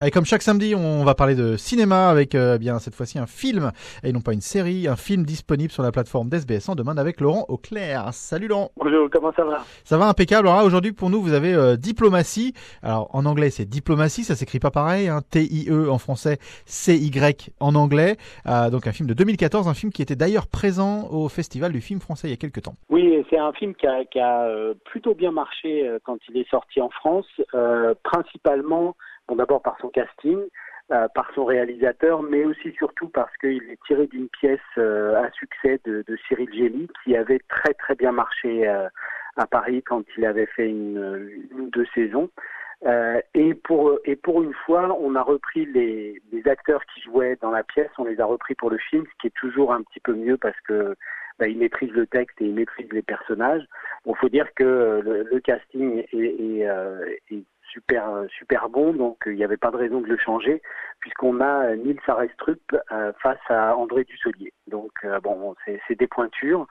Et comme chaque samedi, on va parler de cinéma avec bien cette fois-ci un film et non pas une série, un film disponible sur la plateforme d'SBS en demande avec Laurent Auclair. Salut Laurent. Bonjour, comment ça va? Ça va impeccable. Alors là, aujourd'hui pour nous, vous avez Diplomatie. Alors en anglais, c'est Diplomatie, ça s'écrit pas pareil, hein, T-I-E en français, C-Y en anglais. Donc un film de 2014, un film qui était d'ailleurs présent au Festival du film français il y a quelques temps. Oui, c'est un film qui a plutôt bien marché quand il est sorti en France, principalement, bon, d'abord par son casting, par son réalisateur, mais aussi surtout parce qu'il est tiré d'une pièce à succès de Cyril Gély qui avait très très bien marché à Paris quand il avait fait une ou deux saisons. Et pour une fois, on a repris les acteurs qui jouaient dans la pièce, on les a repris pour le film, ce qui est toujours un petit peu mieux parce que ils maîtrisent le texte et ils maîtrisent les personnages. Bon, faut dire que le casting est super bon, donc il n'y avait pas de raison de le changer, puisqu'on a Nils Arestrup face à André Dussolier. Donc bon, c'est des pointures.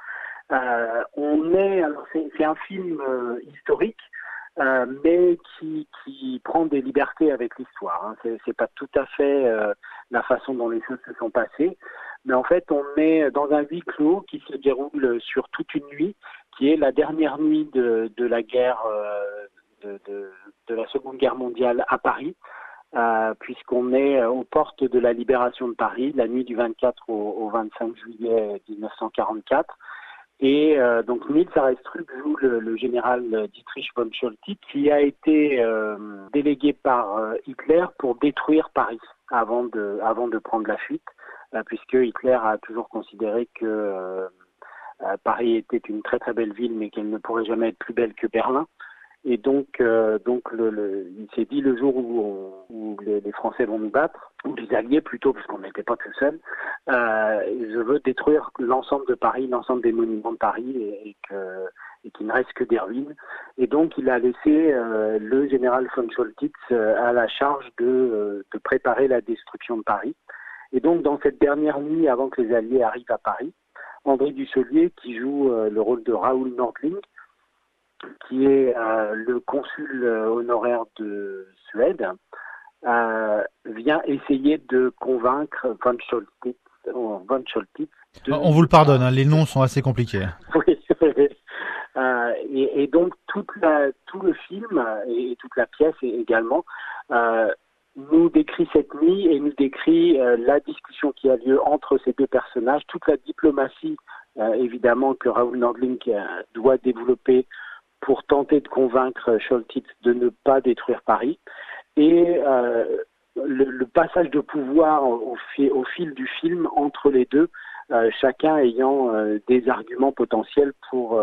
Alors c'est un film historique. Mais qui prend des libertés avec l'histoire. Hein. C'est pas tout à fait la façon dont les choses se sont passées, mais en fait on est dans un huis clos qui se déroule sur toute une nuit, qui est la dernière nuit de la guerre de la Seconde Guerre mondiale à Paris, puisqu'on est aux portes de la libération de Paris, la nuit du 24 au 25 juillet 1944. Et donc Nils Arestrup joue le général Dietrich von Scholtitz, qui a été délégué par Hitler pour détruire Paris avant de prendre la fuite, puisque Hitler a toujours considéré que Paris était une très très belle ville, mais qu'elle ne pourrait jamais être plus belle que Berlin. Et donc il s'est dit le jour où les Français vont nous battre, ou les Alliés plutôt, parce qu'on n'était pas tout seul, je veux détruire l'ensemble de Paris, l'ensemble des monuments de Paris, et qu'il ne reste que des ruines. Et donc il a laissé le général von Scholtitz à la charge de préparer la destruction de Paris. Et donc dans cette dernière nuit, avant que les Alliés arrivent à Paris, André Dussolier, qui joue le rôle de Raoul Nordling, qui est le consul honoraire de Suède, vient essayer de convaincre von Scholtitz. On vous le pardonne, hein, les noms sont assez compliqués. Oui, et donc tout le film et toute la pièce également nous décrit cette nuit et nous décrit la discussion qui a lieu entre ces deux personnages, toute la diplomatie évidemment que Raoul Nordling doit développer pour tenter de convaincre Scholtitz de ne pas détruire Paris, et le passage de pouvoir au fil du film entre les deux, chacun ayant des arguments potentiels pour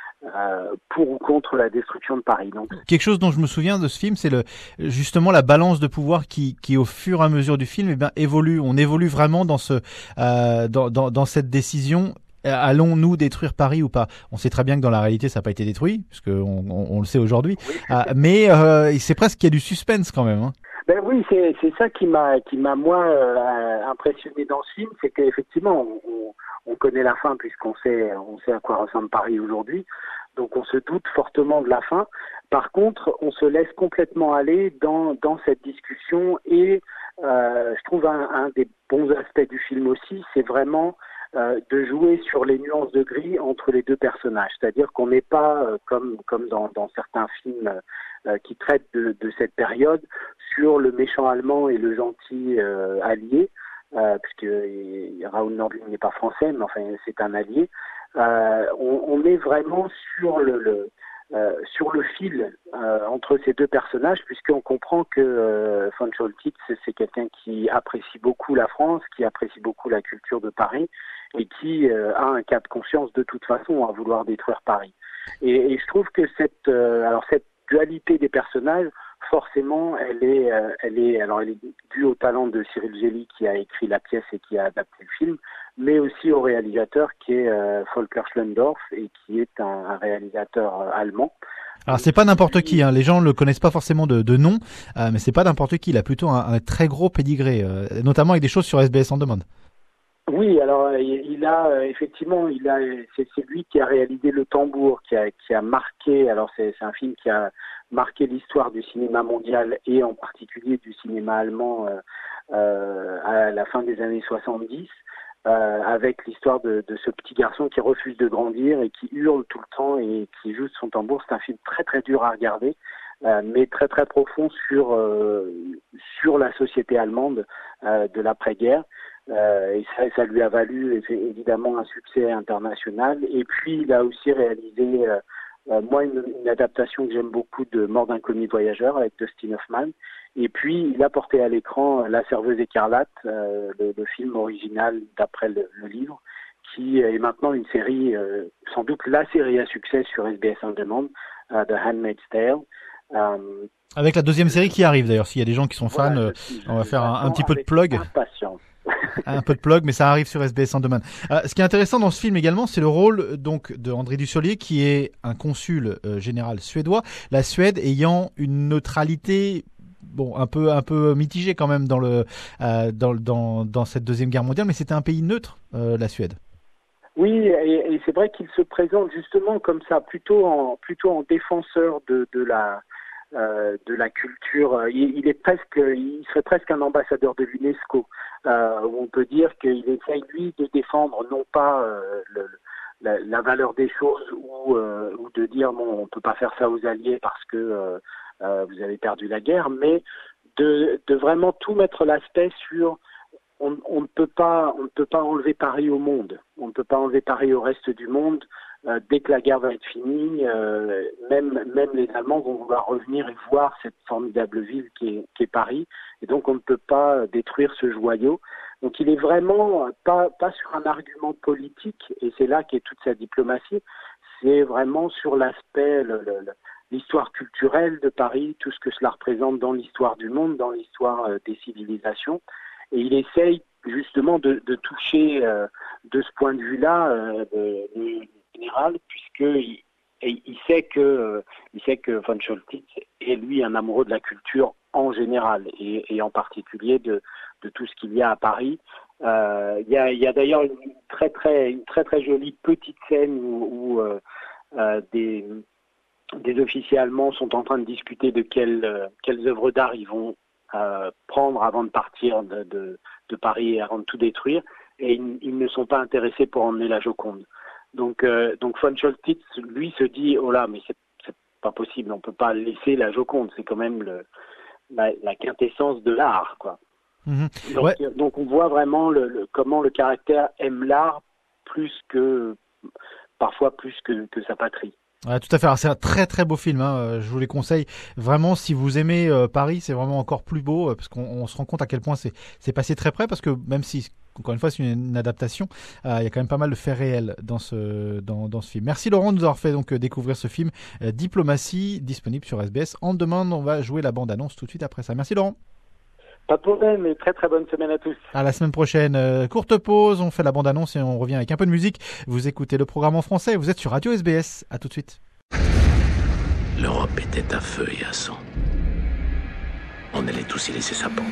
ou contre la destruction de Paris. Donc, quelque chose dont je me souviens de ce film, c'est justement la balance de pouvoir qui au fur et à mesure du film, évolue. On évolue vraiment dans dans cette décision. Allons-nous détruire Paris ou pas? On sait très bien que dans la réalité, ça n'a pas été détruit, puisque on le sait aujourd'hui. Oui, mais c'est presque qu'il y a du suspense quand même. Hein. Ben oui, c'est ça qui m'a moi impressionné dans ce film, c'est qu'effectivement on connaît la fin puisqu'on sait à quoi ressemble Paris aujourd'hui, donc on se doute fortement de la fin. Par contre, on se laisse complètement aller dans cette discussion, et je trouve un des bons aspects du film aussi, c'est vraiment de jouer sur les nuances de gris entre les deux personnages. C'est-à-dire qu'on n'est pas, comme dans certains films qui traitent de cette période, sur le méchant allemand et le gentil allié, puisque Raoul Nordling n'est pas français, mais enfin c'est un allié. On est vraiment sur le fil entre ces deux personnages, puisqu'on comprend que von Scholtitz, c'est quelqu'un qui apprécie beaucoup la France, qui apprécie beaucoup la culture de Paris, et qui a un cas de conscience de toute façon à vouloir détruire Paris. Et je trouve que cette dualité des personnages, forcément, elle est due au talent de Cyril Gély, qui a écrit la pièce et qui a adapté le film, mais aussi au réalisateur qui est Volker Schlöndorff, et qui est un réalisateur allemand. Alors c'est pas n'importe qui, hein. Les gens le connaissent pas forcément de nom, mais c'est pas n'importe qui. Il a plutôt un très gros pédigré, notamment avec des choses sur SBS On Demand. Oui, alors il a effectivement, c'est lui qui a réalisé Le Tambour, qui a marqué. Alors c'est un film qui a marqué l'histoire du cinéma mondial et en particulier du cinéma allemand à la fin des années 70, avec l'histoire de ce petit garçon qui refuse de grandir et qui hurle tout le temps et qui joue de son tambour. C'est un film très très dur à regarder, mais très très profond sur la société allemande de l'après-guerre. Et ça lui a valu évidemment un succès international. Et puis il a aussi réalisé moi une adaptation que j'aime beaucoup de Mort d'un commis voyageur avec Dustin Hoffman. Et puis il a porté à l'écran La Serveuse écarlate, le film original d'après le livre, qui est maintenant une série, sans doute la série à succès sur SBS On Demand, The Handmaid's Tale. Avec la deuxième série qui arrive d'ailleurs, s'il y a des gens qui sont fans, on va faire un petit peu de plug. Impatience. Un peu de plug, mais ça arrive sur SBS On Demand. Ce qui est intéressant dans ce film également, c'est le rôle donc de André Dussolier, qui est un consul général suédois. La Suède ayant une neutralité un peu mitigée quand même dans cette deuxième guerre mondiale, mais c'était un pays neutre, la Suède. Oui, et c'est vrai qu'il se présente justement comme ça, plutôt en défenseur de la culture. Il serait presque un ambassadeur de l'UNESCO, où on peut dire qu'il essaye lui de défendre non pas la valeur des choses ou de dire bon, on peut pas faire ça aux Alliés parce que vous avez perdu la guerre, mais de vraiment tout mettre l'aspect sur on ne peut pas enlever Paris au monde, on ne peut pas enlever Paris au reste du monde. Dès que la guerre va être finie, même les Allemands vont vouloir revenir et voir cette formidable ville qui est Paris, et donc on ne peut pas détruire ce joyau. Donc il est vraiment pas sur un argument politique, et c'est là qu'est toute sa diplomatie. C'est vraiment sur l'aspect, l'histoire culturelle de Paris, tout ce que cela représente dans l'histoire du monde, dans l'histoire des civilisations. Et il essaye justement de toucher de ce point de vue-là le général, puisqu'il sait que von Choltitz est lui un amoureux de la culture en général et en particulier de tout ce qu'il y a à Paris. Il y a d'ailleurs une très très jolie petite scène où des officiers allemands sont en train de discuter de quelles œuvres d'art ils vont prendre avant de partir de Paris et avant de tout détruire, et ils ne sont pas intéressés pour emmener la Joconde. Donc von Choltitz, lui, se dit oh là, mais c'est pas possible, on peut pas laisser la Joconde, c'est quand même la quintessence de l'art, quoi. Mmh. Donc on voit vraiment comment le caractère aime l'art parfois plus que sa patrie. Ouais, tout à fait. Alors, c'est un très très beau film, hein. Je vous les conseille vraiment. Si vous aimez Paris, c'est vraiment encore plus beau parce qu'on se rend compte à quel point c'est passé très près, parce que même si encore une fois c'est une adaptation, il y a quand même pas mal de faits réels dans ce film. Merci Laurent de nous avoir fait donc découvrir ce film Diplomatie, disponible sur SBS On Demand. On va jouer la bande annonce tout de suite après ça. Merci Laurent. Pas de problème, et très très bonne semaine à tous. À la semaine prochaine. Courte pause, on fait la bande-annonce et on revient avec un peu de musique. Vous écoutez le programme en français, vous êtes sur Radio SBS. À tout de suite. L'Europe était à feu et à sang. On allait tous y laisser sa peau.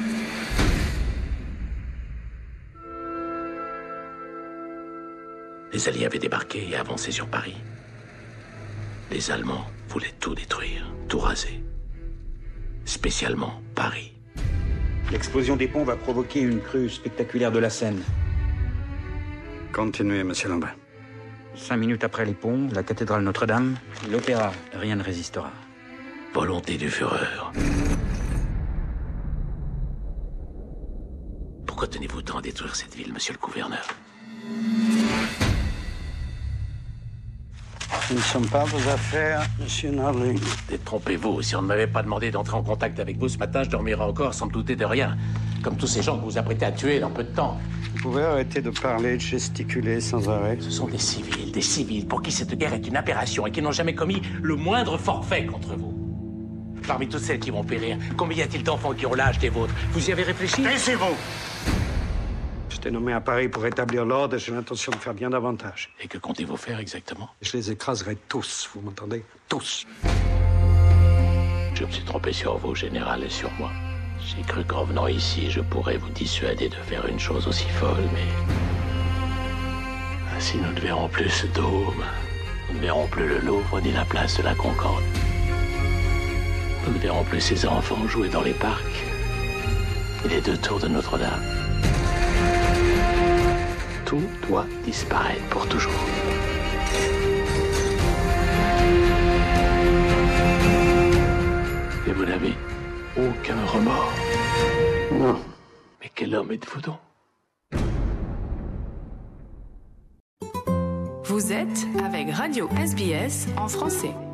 Les Alliés avaient débarqué et avancé sur Paris. Les Allemands voulaient tout détruire, tout raser. Spécialement Paris. L'explosion des ponts va provoquer une crue spectaculaire de la Seine. Continuez, monsieur Lambert. 5 minutes après les ponts, la cathédrale Notre-Dame, l'opéra, rien ne résistera. Volonté du Führer. Pourquoi tenez-vous tant à détruire cette ville, monsieur le gouverneur? Ce ne sont pas vos affaires, monsieur Narling. Détrompez-vous, si on ne m'avait pas demandé d'entrer en contact avec vous ce matin, je dormirais encore sans me douter de rien. Comme tous ces gens que vous vous apprêtez à tuer dans peu de temps. Vous pouvez arrêter de parler, de gesticuler sans arrêt. Ce sont des civils pour qui cette guerre est une aberration et qui n'ont jamais commis le moindre forfait contre vous. Parmi toutes celles qui vont périr, combien y a-t-il d'enfants qui ont l'âge des vôtres? Vous y avez réfléchi? Taisez-vous! J'étais nommé à Paris pour établir l'ordre et j'ai l'intention de faire bien davantage. Et que comptez-vous faire exactement? Je les écraserai tous, vous m'entendez? Tous! Je me suis trompé sur vous, général, et sur moi. J'ai cru qu'en venant ici, je pourrais vous dissuader de faire une chose aussi folle, mais Ainsi, nous ne verrons plus ce dôme. Nous ne verrons plus le Louvre ni la place de la Concorde. Nous ne verrons plus ces enfants jouer dans les parcs et les 2 tours de Notre-Dame. Tout doit disparaître pour toujours. Et vous n'avez aucun remords. Non. Mais quel homme êtes-vous donc? Vous êtes avec Radio SBS en français.